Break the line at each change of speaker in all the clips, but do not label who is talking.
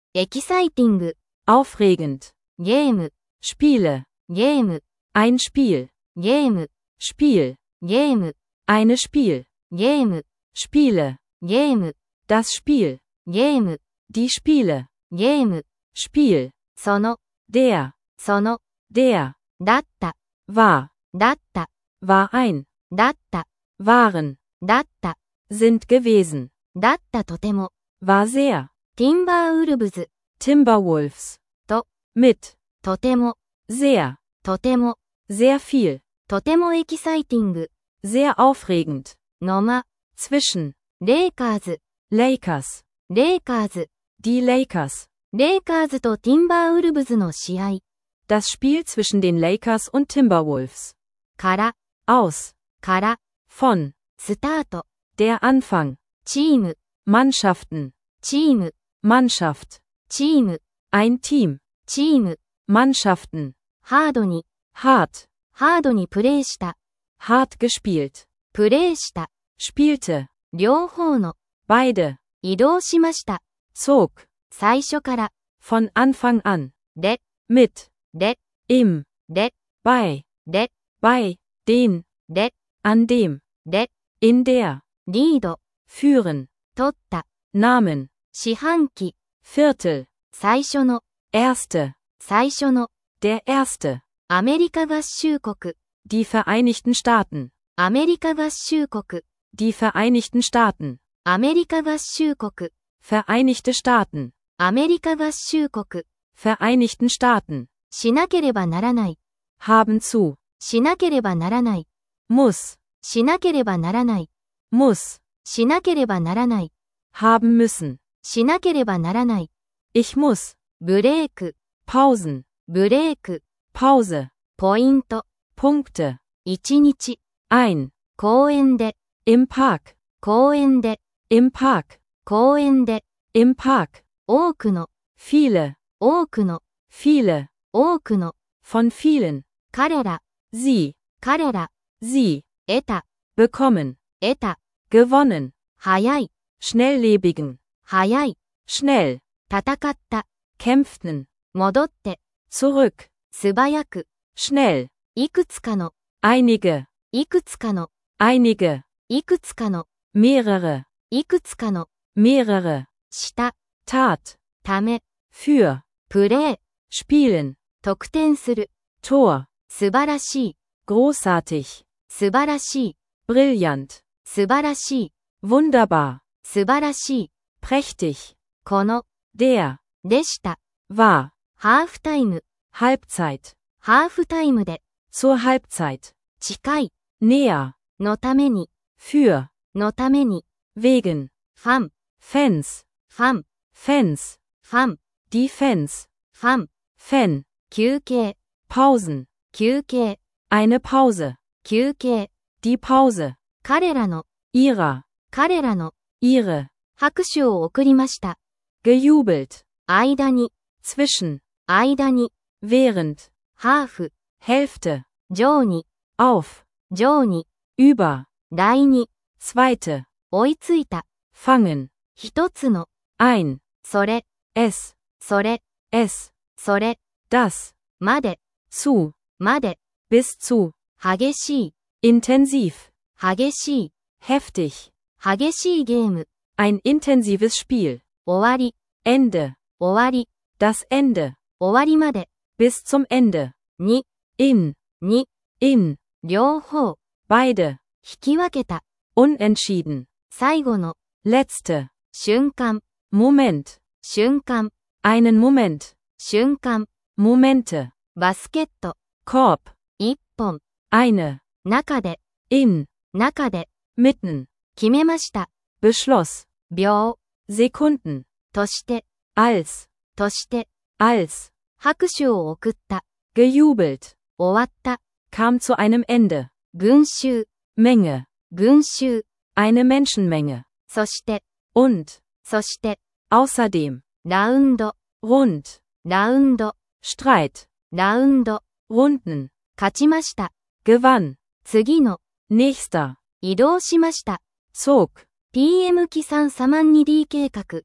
エキサイティング、
aufregend,
ゲーム、
Spiele,
ゲーム、
ein Spiel,
ゲーム、
Spiel,
ゲーム、
eine Spiel,
ゲーム、
Spiele,
ゲーム、
das Spiel,
ゲーム、
die Spiele,
ゲーム、
Spiel,
その、
der,
その、
der,
だった、
war,
だった、
war ein,
だった、
waren,
だった、
sind gewesen,
だったとても、
war sehr,
ティンバーウルブズ、
Timberwolves,
と、
mit,
とても、
sehr,
とても、
sehr viel,
とてもエキサイティング、
sehr aufregend,
のま、
zwischen,
レイカーズ、
Lakers,
レイカーズ、
die Lakers,
レイカーズとティンバーウルブズの試合、
das Spiel zwischen den Lakers und Timberwolves,
から、
aus,
から、
von,
スタート、
der Anfang,
チーム、
Mannschaften,
チーム、
Mannschaft,
チーム、
ein Team,
チーム、
Mannschaften,
ハードに、
hart,
ハードにプレイした、
hart gespielt,
プレイした、
spielte,
両方の、
beide,
移動しました、
zog,
最初から、
von Anfang an,
で、
mit,
で、
im,
で、
bei,
で、
bei, den,
で、
an dem,
で、
in der,
リード、
führen,
取った、
Namen,
四半期、
Viertel,
最初の、
erste,
最初の、
der erste,
アメリカ合衆国、
die Vereinigten Staaten,
アメリカ合衆国、
die Vereinigten Staaten,
アメリカ合衆国、
Vereinigte Staaten,
アメリカ合衆国、
Vereinigten Staaten,
しなければならない、
haben zu,
しなければならない、
muss,
しなければならない、
muss,
しなければならない、
haben müssen,
しなければならない、
ich muss,
ブレーク、
Pausen,
ブレーク、
Pause,
ポイント、
Punkte,
一日、
ein,
公園で、
im Park,
公園で、
im Park,
公園で、
im Park,
多くの、
viele,
多くの、
viele,
多くの、
von vielen,
彼ら、
sie,
彼ら、
sie,
得た、
bekommen,
得た、
gewonnen,
早い、
schnelllebigen,
早い、
schnell,
戦った、
kämpften,
戻って、
zurück,
素早く、
schnell,
いくつかの、
einige,
いくつかの、
einige,
いくつかの、
mehrere,
いくつかの、
mehrere,
した、
Tat,
ため、
für,
プレー、
spielen,
得点する、
Tor,
素晴らしい、
großartig,
素晴らしい、
brillant,
素晴らしい、
wunderbar,
素晴らしい、
prächtig,
この、
der,
でした、
war,
ハーフタイム、
Halbzeit,
ハーフタイムで、
zur Halbzeit,
近い、
näher,
のために、
für,
のために、
wegen,
ファン、
Fans,
ファン、
Fans,
ファン、
die Fans,
ファン、
Fan,
休憩、
Pausen,
休憩、
eine Pause,
休憩、
die Pause,
彼らの、
ihrer,
彼らの、
ihre,
拍手を送りました。
gejubelt,
間に、
zwischen,
間に、
während,
ハーフ、
Hälfte,
上に、
auf,
上に、
über,
第二、
zweite,
追いついた、
fangen,
一つの、
ein,
それ、
es,
それ、
es,
それ、
das,
まで、
zu,
まで、
bis zu,
激しい、
intensiv,
激しい、
heftig,
激しいゲーム、
ein intensives Spiel,
終わり、
Ende,
終わり、
das Ende,
終わりまで、
bis zum Ende,
に、
in,
に、
in,
両方、
beide,
引き分けた、
unentschieden,
最後の、
letzte,
瞬間、
Moment,
瞬間、
einen Moment,
瞬間、
Momente,
バスケット、
Korb,
一本、
eine,
中で、
in,
中で、
mitten,
決めました。
beschloss,
秒、
Sekunden,
として、
als,
として、
als,
拍手を送った、
gejubelt,
終わった、
kam zu einem Ende,
群衆、
Menge,
群衆、
eine Menschenmenge,
そして、
und,
そして、
außerdem,
ラウンド、
rund,
ラウンド、
Streit,
ラウンド、
Runden,
勝ちました。
gewann,
次の、
nächster,
移動しました。
zog,
PM キサンサマンニ D 計画。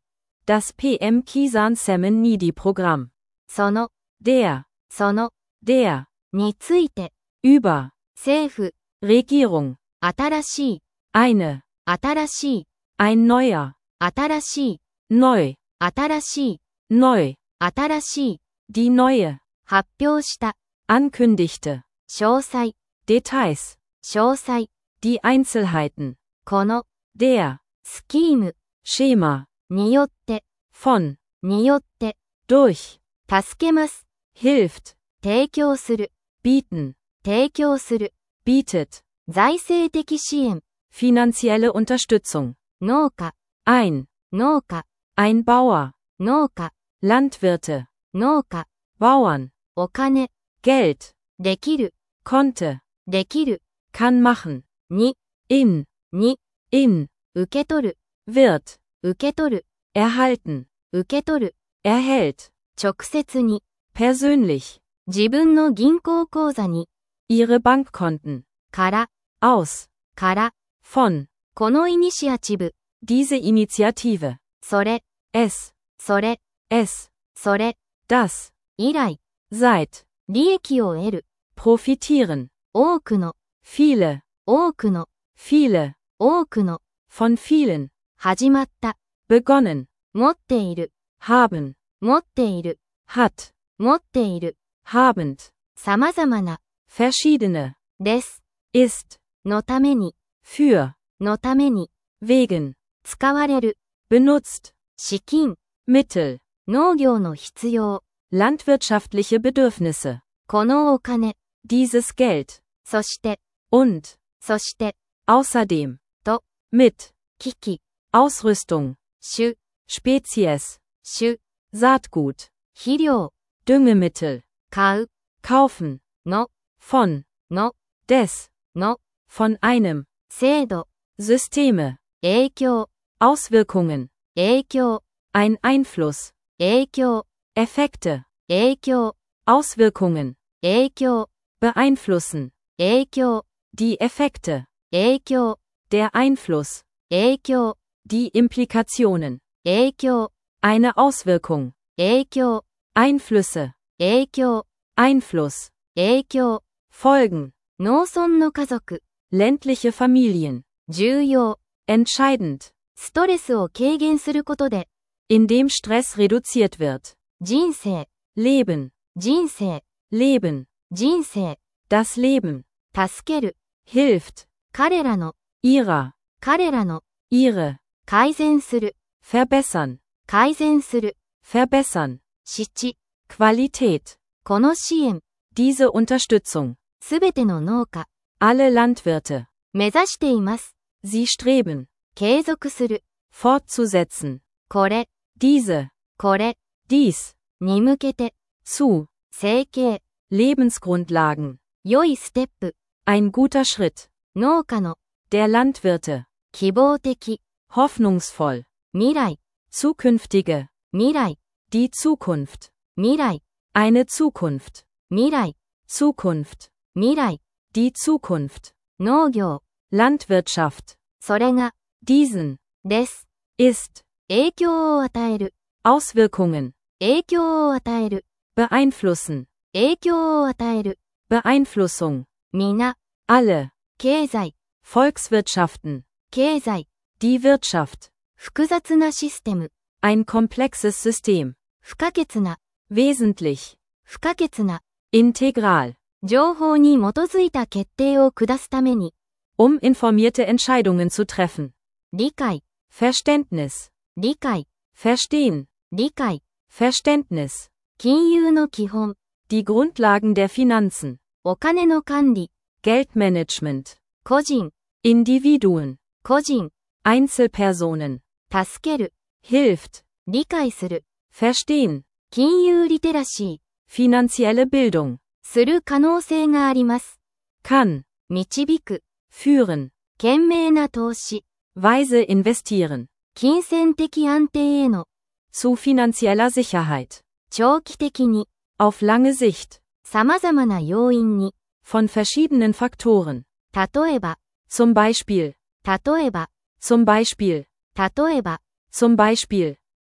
Das PM Kisan Salmon Needy Programm.
その、
Der
について、
über
政府、
Regierung
新しい、
eine
新しい、
ein neuer
新しい、
neu
新しい、
neu
新しい、
die neue
発表した、
ankündigte
詳細、
Details
詳細、
die Einzelheiten
この、
der
スキーム、
Schema
によって、
von
によって、
durch
助けます、
hilft
提供する、
bieten
提供する、
bietet
財政的支援、
finanzielle Unterstützung
農家、
ein
農家、
ein Bauer
農家、
Landwirte
農家、
Bauern
お金、
Geld
できる、
konnte
できる、
kann machen
に、
in
受け取る、
wird
受け取る、
erhalten
受け取る、
erhält
直接に、
persönlich
自分の銀行口座に、
ihre Bankkonten
から、
aus
から、
von
このイニシアチブ、
diese Initiative
それ、
es
それ、
es
それ、
das
以来、
seit
利益を得る、
profitieren
多くの、
viele
多くの、
viele
多くの、
von vielen
始まった、
begonnen
持っている、
haben
持っている、
hat
持っている、
habend
様々な、
verschiedene
です、
ist
のために、
für
のために、
wegen
使われる、
benutzt
資金、
Mittel
農業の必要、
landwirtschaftliche Bedürfnisse
このお金、
dieses Geld
そして、
und
そして、
außerdem
と、
mit
機器、
Ausrüstung
種、
Spezies
種、
Saatgut
肥料、
Düngemittel
買う、
kaufen
の、
von
の、
des
の、
von einem
制度、
Systeme
影響、
Auswirkungen
影響、
ein Einfluss
影響、
Effekte
影響、
Auswirkungen
影響、
beeinflussen
影響、
die Effekte
影響、
der Einfluss
影響、
die Implikationen
影響、
eine Auswirkung
影響、
Einflüsse
影響、
Einfluss
影響、
Folgen
農村の家族、
ländliche Familien
重要、
entscheidend
ストレスを軽減することで、
indem Stress reduziert wird
人生、
Leben
人生、
Leben
人生、
das Leben
助ける、
hilft
彼らの、
ihrer
彼らの、
ihre
改善する、
verbessern
改善する、
verbessern
質、
Qualität
この支援、
diese Unterstützung
すべての農家、
alle Landwirte
目指しています。
sie streben
継続する、
fortzusetzen
これ、
diese
これ、
dies
に向けて、
zu
整形、
Lebensgrundlagen
良いステップ、
ein guter Schritt
農家の、
der Landwirte
希望的、
hoffnungsvoll
未来、
zukünftige
未来、
die Zukunft
未来、
eine Zukunft
未来、
Zukunft
未来、
die Zukunft
農業、
Landwirtschaft
それが、
diesen
です。
ist
影響を与える、
Auswirkungen
影響を与える、
beeinflussen
影響を与える、
Beeinflussung
皆、
alle
経済、
Volkswirtschaften
経済、
die Wirtschaft
複雑なシステム、
ein komplexes System
不可欠な、
wesentlich
不可欠な、
integral
情報に基づいた決定を下すために、
informierte Entscheidungen zu treffen
理解、
Verständnis
理解、
verstehen
理解、
Verständnis
金融の基本、
die Grundlagen der Finanzen
お金の管理、
Geldmanagement
個人、
Individuen
個人、
Einzelpersonen
助ける、
hilft
理解する、
verstehen
金融リテラシー、
finanzielle Bildung
する可能性があります。
kann
導く、
führen
賢明な投資、
weise investieren
金銭的安定への、
zu finanzieller Sicherheit
長期的に、
auf lange Sicht
様々な要因に、
von verschiedenen Faktoren
例えば、
zum Beispiel
例えば、
zum Beispiel
例えば、
zum Beispiel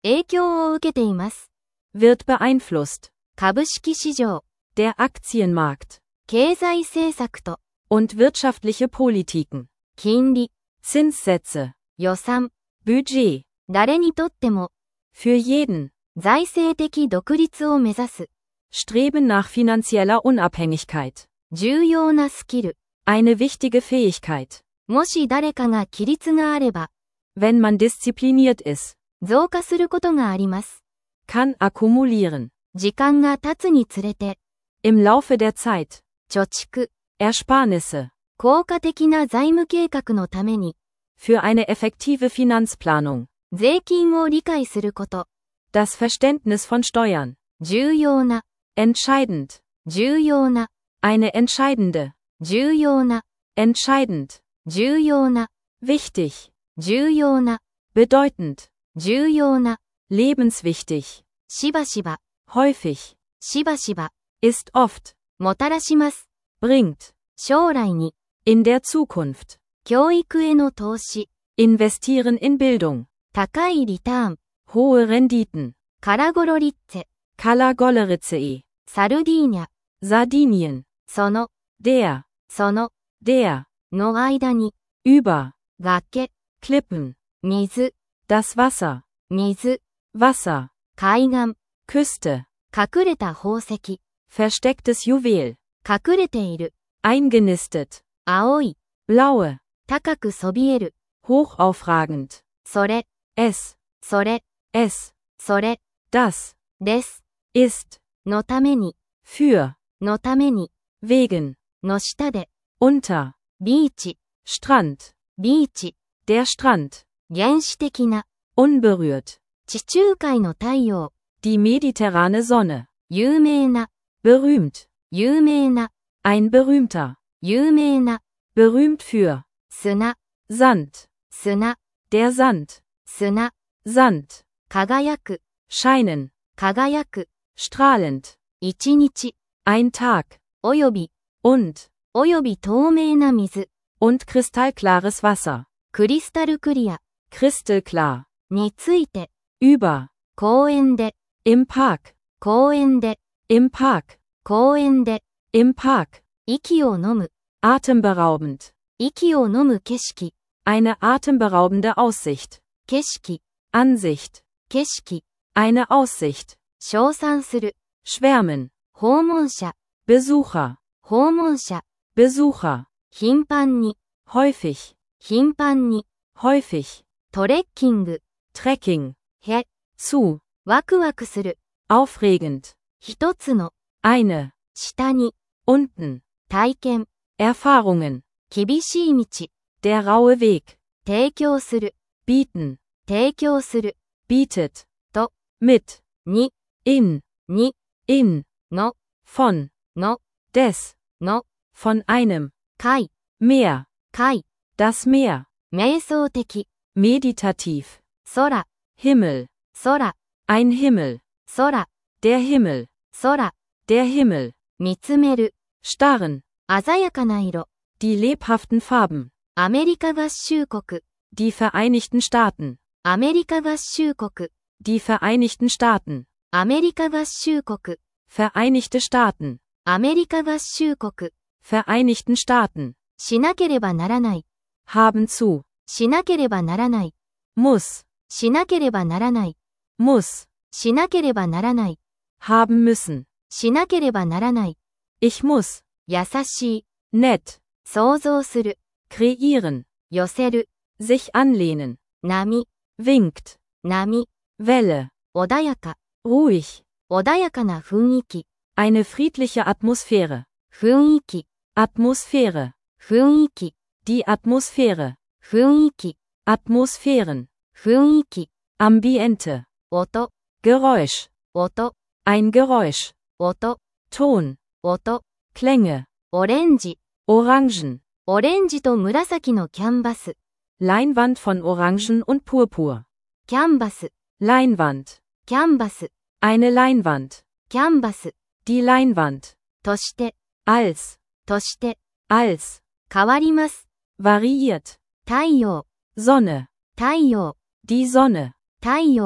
影響を受けています。
wird beeinflusst.
株式市場、
Der Aktienmarkt
経済政策と、
und wirtschaftliche Politiken.
金利、
Zinssätze,
予算、
Budget,
誰にとっても、
für jeden,
財政的独立を目指す、
Streben nach finanzieller Unabhängigkeit.
重要なスキル。
Eine wichtige Fähigkeit.
もし誰かが規律があれば、
Wenn man diszipliniert ist,
増加することがあります。
kann akkumulieren.
時間が経つにつれて、
Im Laufe der Zeit.
貯蓄、
Ersparnisse.
効果的な財務計画のために、
Für eine effektive Finanzplanung.
税金を理解すること、
Das Verständnis von Steuern.
重要な、
Entscheidend.
重要な、
Eine entscheidende.
重要な、
Entscheidend.
重要な、
Wichtig.
重要な、
Bedeutend.
重要な、
Lebenswichtig.
しばしば、
Häufig.
しばしば、
Ist oft.
もたらします。
Bringt.
将来に、
In der Zukunft.
教育への投資、
Investieren in Bildung.
高いリターン、
Hohe Renditen.
カラゴロリッツェ、
Kalagollericee.
サルディーニャ、
Sardinien.
その、
Der.
その、
Der.
の間に、
Über.
崖、
Klippen.
水、
Das Wasser.
水、
Wasser.
海岸、
Küste.
隠れた宝石、
Verstecktes Juwel.
隠れている、
Eingenistet.
青い、
Blaue.
高くそびえる、
Hochaufragend.
それ、
Es.
それ、
Es.
それ、
Das.
です、
Ist.
のために、
Für.
のために、
Wegen.
の下で、
Unter.
ビーチ、
Strand.
ビーチ、
Der Strand.
原始的な、
Unberührt.
地中海の太陽、
Die mediterrane Sonne.
有名な、
Berühmt.
有名な、
Ein berühmter.
有名な、
Berühmt für.
砂、
Sand.
砂、
Der Sand.
砂、
Sand.
輝く、
Scheinen.
輝く、
Strahlend.
一日、
Ein Tag.
および、
Und.
および透明な水、
Und kristallklares Wasser.
クリスタルクリア、
Kristallklar.
について、
Über.
公園で、
Im Park.
公園で、
Im Park.
公園で、
Im Park.
息を飲む、
Atemberaubend.
息を飲む景色、
Eine atemberaubende Aussicht.
景色、
Ansicht.
景色、
Eine Aussicht.
称賛する、
Schwärmen.
訪問者、
Besucher.
訪問者、
Besucher.
頻繁に、
Häufig.
頻繁に、
Häufig.
トレッキング、
Trekking.
へ、
Zu.
ワクワクする、
Aufregend.
一つの、
Eine.
下に、
Unten.
体験、
Erfahrungen.
厳しい道、
Der raue Weg.
提供する、
Bieten.
提供する、
Bietet.
To.
Mit.
に、
In.
に、
In.
の、
Von.
の、
Des.
の、
Von einem.
海、
Meer.
海、
Das Meer.
瞑想的、
Meditativ.
空、
Himmel.
空、
Ein Himmel.
空、
Der Himmel.
空、
Der Himmel.
見つめる、
Starren.
鮮やかな色、
Die lebhaften Farben.
アメリカ合衆国、
Die Vereinigten Staaten.
アメリカ合衆国、
Die Vereinigten Staaten.
アメリカ合衆国、
Vereinigte Staaten.
アメリカ合衆国、
Vereinigten Staaten.
しなければならない、
Haben zu.
しなければならない、
Muss.
しなければならない、
Muss.
しなければならない、
Haben müssen.
しなければならない、
Ich muss.
優しい、
Nett.
想像する、
Kreieren.
寄せる、
Sich anlehnen.
波、
Winkt.
波、
Welle.
穏やか、
Ruhig.
穏やかな雰囲気、
Eine friedliche Atmosphäre.
雰囲気、
Atmosphäre.
雰囲気、
Die Atmosphäre.
雰囲気、
Atmosphären.
雰囲気、
Ambiente.
音、
Geräusch.
音、
Ein Geräusch.
音、
Ton.
音、
Klänge.
オレンジ、
Orangen.
オレンジと紫のキャンバス、
Leinwand von Orangen und Purpur.
キャンバス、
Leinwand.
キャンバス、
Eine Leinwand.
キャンバス、
Die Leinwand.
として、
Als.
として、
Als.
変わります。
Variiert.
太陽、
Sonne.
太陽、
Die Sonne.
太陽、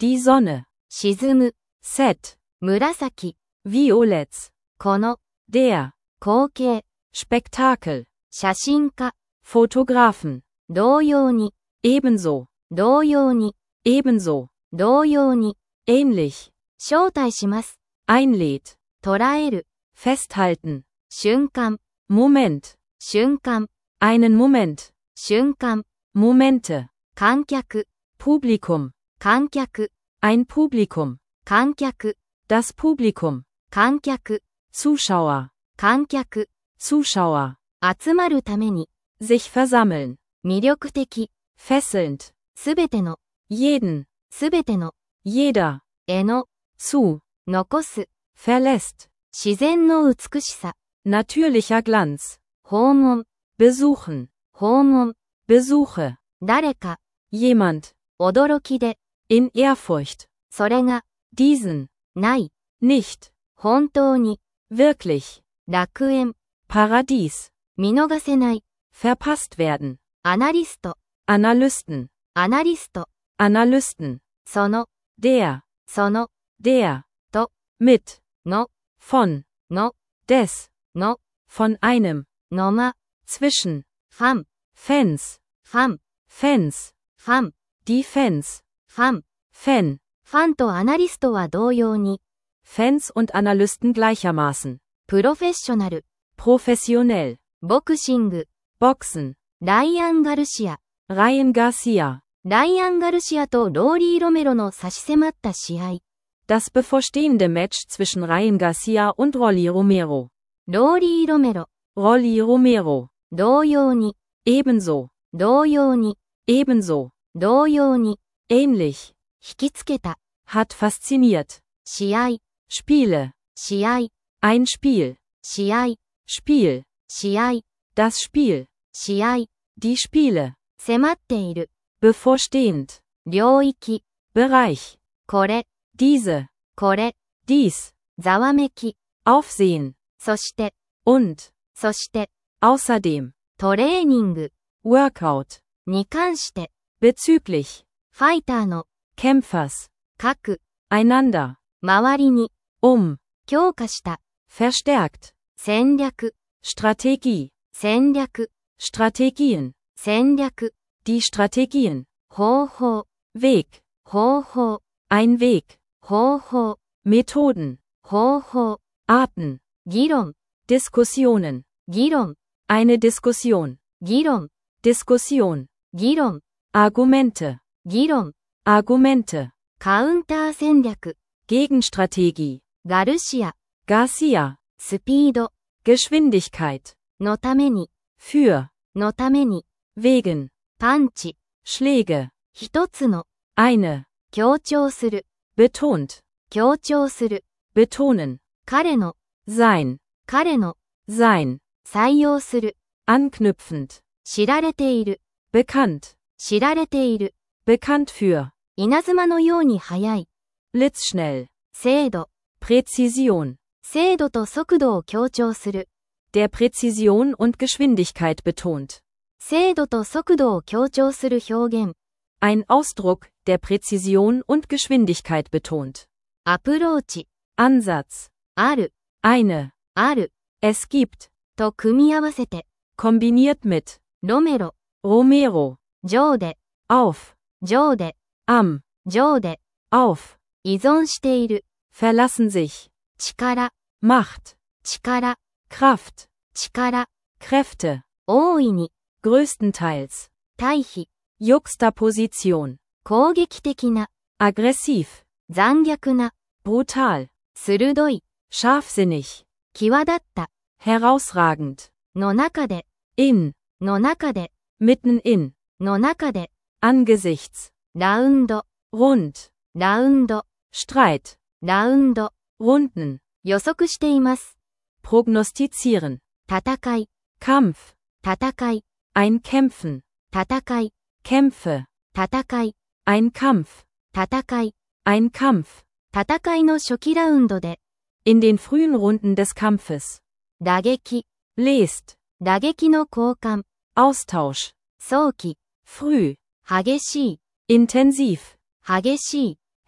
Die Sonne.
沈む、
Set.
紫、
Violets.
この、
Der.
光景、
Spektakel.
写真家、
Fotografen.
同様に、
Ebenso.
同様に、
Ebenso.
同様に、
Ähnlich.
招待します。
Einlädt.
捉える、
Festhalten.
瞬間、
Moment.
瞬間、
Einen Moment.
瞬間、
Momente.
観客、
Publikum.
観客、
Ein Publikum.
観客、
Das Publikum.
観客、
Zuschauer.
観客、
Zuschauer.
集まるために、
Sich versammeln.
魅力的、
Fesselnd.
すべての、
Jeden.
すべての、
Jeder.
絵の、
Zu.
残す、
Verlässt.
自然の美しさ、
Natürlicher Glanz.
訪問、
Besuchen.
訪問、
Besuche.
誰か、
Jemand.
驚きで、
In Ehrfurcht.
それが、
Diesen.
ない、
Nicht.
本当に、
Wirklich.
楽園、
Paradies.
見逃せない、
Verpasst werden.
アナリスト、
Analysten.
アナリスト、
Analysten.
その、
Der.
その、
Der.
To.
Mit.
の、
Von.
の、
Des.
の、
Von einem.
のま、
Zwischen.
ファン、
Fans.
ファン、
Fans.
ファン、
Die Fans.
ファン、
Fan.
ファンとアナリストは同様に、
Fans und Analysten gleichermaßen.
プロフェッショナル、
Professionell.
ボクシング、
Boxen.
ライアン・ガルシア、
Ryan Garcia.
ライアン・ガルシアとローリー・ロメロの差し迫った試合、
Das bevorstehende Match zwischen Ryan Garcia und Rolly Romero.
ローリー・ロメロ、
Rolly Romero.
同様に、
Ebenso.
同様に、
Ebenso.
同様に、
Ähnlich.
引きつけた、
Hat fasziniert.
試合、
Spiele.
試合、
Ein Spiel.
試合、
Spiel.
試合、
Das Spiel.
試合、
Die Spiele.
迫っている、
Bevorstehend.
領域、
Bereich.
これ、
Diese.
これ、
Dies.
ざわめき、
Aufsehen.
そして、
Und.
そして、
Außerdem.
トレーニング
Workout.
に関して、
Bezüglich.
ファイターの
Kämpfers.
各、
Einander.
周りに、強化した、
Verstärkt.
戦略、
Strategie.
戦略、
Strategien.
戦略、
Die Strategien.
方法、
Weg.
方法、
Ein Weg.
方法、
Methoden.
方法、
Arten.
議論、
Diskussionen.
議論、
Eine Diskussion.
議論、
Diskussion.
議論、
Argumente.
議論、
Argumente.
カウンター戦略、
Gegenstrategie.
ガルシア、
Garcia.
スピード、
Geschwindigkeit.
のために、
Für.
のために、
Wegen.
パンチ、
Schläge.
一つの、
Eine.
強調する、
Betont.
強調する、
Betonen.
彼の、
Sein.
彼の、
Sein.
採用する、
Anknüpfend.
知られている、
Bekannt.
知られている、
Bekannt für.
稲妻のように速い、
Blitzschnell.
精度、
Präzision.
精度と速度を強調する、
Der Präzision und Geschwindigkeit betont.
精度と速度を強調する表現、
Ein Ausdruck, der Präzision und Geschwindigkeit betont.
アプローチ、
Ansatz.
ある、
Eine.
ある、
Es gibt.
と組み合わせて、
Kombiniert mit.
ロメロ、
Romero.
上で、
Auf.
上で、
Am.
上で、
Auf.
依存している、
Verlassen sich.
力、
Macht.
力、
Kraft.
力、
Kräfte.
大いに、
Größtenteils.
対比、
Juxtaposition.
攻撃的な、
Aggressiv.
残虐な、
Brutal.
鋭い、
Scharfsinnig.
際立った、
Herausragend.
の中で、
In.
の中で、
Mitten in.
の中で、
Angesichts.
ラウンド、
Rund.
ラウンド、
Streit.
ラウンド、
Runden.
予測しています。
Prognostizieren.
戦い、
Kampf.
戦い、
Ein Kämpfen.
戦い、
Kämpfe.
戦い、
Ein Kampf.
戦い、
Ein Kampf.
戦いの初期ラウンドで、
In den frühen Runden des Kampfes.
打撃、
Lest.
打撃の交換、
Austausch.
早期、
Früh.
激しい、
Intensiv.
激しい、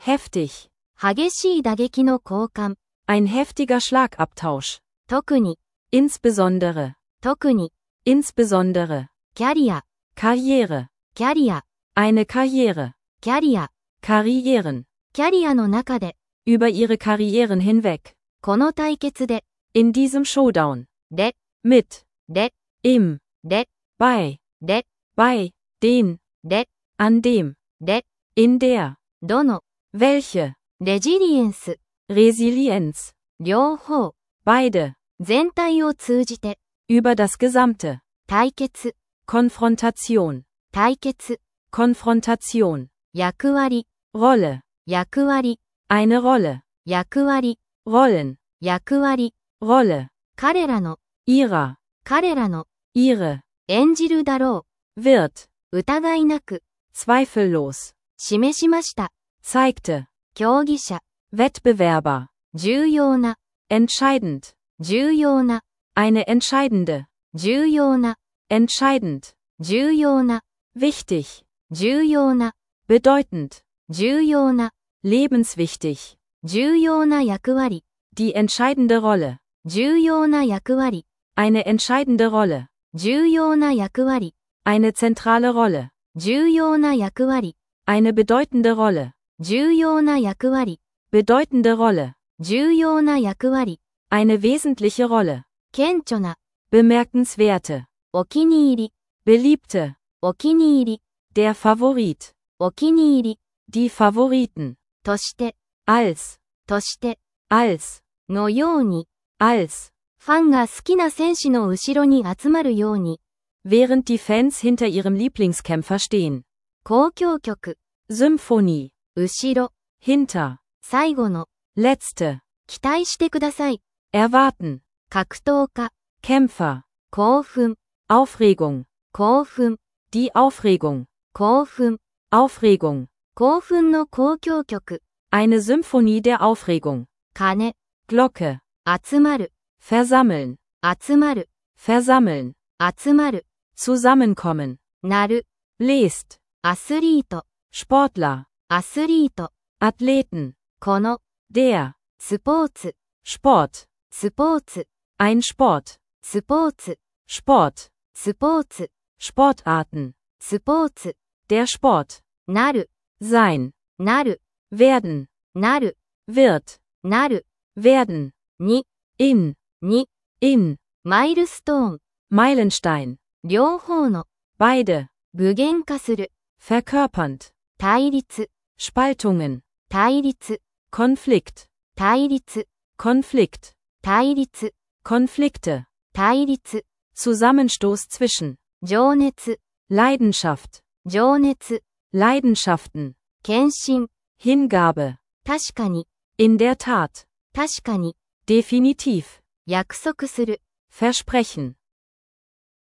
heftig,
激しい打撃の交換。
ein heftiger Schlagabtausch,
特に、
insbesondere,
特に、
insbesondere,
キャリア、
Karriere,
キャリア、
eine Karriere,
キャリア、
Karrieren,
キャリアの中で、
über ihre Karrieren hinweg,
この対決で、
in diesem Showdown,
で、
mit,
で、
im,
で、
bei,
で、
bei, den,
で、
an dem,
で、
in der,
どの、
welche,
レジリエンス、
Resilienz,
両方、
beide,
全体を通じて、
über das Gesamte,
対決、
Konfrontation,
対決、
Konfrontation,
役割、
Rolle,
役割、
eine Rolle,
役割、
Rollen,
役割、
Rolle,
彼らの、
ihrer,
彼らの、
ihre,
演じるだろ
wird,
う、疑いなく、
zweifellos,
示しました。
zeigte,
競技者、
Wettbewerber,
重要な、
entscheidend,
重要な、
eine entscheidende,
重要な、
entscheidend,
重要な、
wichtig,
重要な、
bedeutend,
重要な、
lebenswichtig,
重要な役割、
die entscheidende Rolle,
重要な役割、
eine entscheidende Rolle,
重要な役割、
eine zentrale Rolle,
重要な役割、
eine bedeutende Rolle,
重要な役割、
bedeutende Rolle,
重要な役割、
eine wesentliche Rolle,
顕著な、
bemerkenswerte,
お気に入り、
beliebte,
お気に入り、
der Favorit,
お気に入り、
die Favoriten,
として、
als,
として、
als,
のように、
als,
ファンが好きな選手の後ろに集まるように、
während die Fans hinter ihrem Lieblingskämpfer stehen.
交響曲、
Symphonie,
後ろ、
hinter,
最後の、
letzte,
期待してください。
erwarten,
格闘家、
Kämpfer,
興奮、
Aufregung,
興奮、
die Aufregung,
興奮、
Aufregung,
興奮の交響曲、
eine Symphonie der Aufregung,
鐘、
Glocke,
集まる、
versammeln,
集まる、
versammeln,
集まる、
zusammenkommen,
なる、
bläst,
アスリート、
Sportler,
アスリート、
Athleten,
この、
der,
スポーツ、
Sport,
スポーツ、
ein Sport,
スポーツ、
Sport,
スポーツ、
Sportarten,
スポーツ、
der Sport,
なる、
sein,
なる、
werden,
なる、
wird,
なる、
werden,
に、
in,
に、
in,
マイルストーン、
Meilenstein,
両方の、
beide,
具現化する、
verkörpernd,
対立、
Spaltungen,
対立、
Konflikt,
対立、
Konflikt,
対立、
Konflikte,
対立、
Zusammenstoß zwischen,
情熱、
Leidenschaft,
情熱、
Leidenschaften,
献身、
Hingabe,
確かに、
in der Tat,
確かに、
definitiv,
約束する、
versprechen,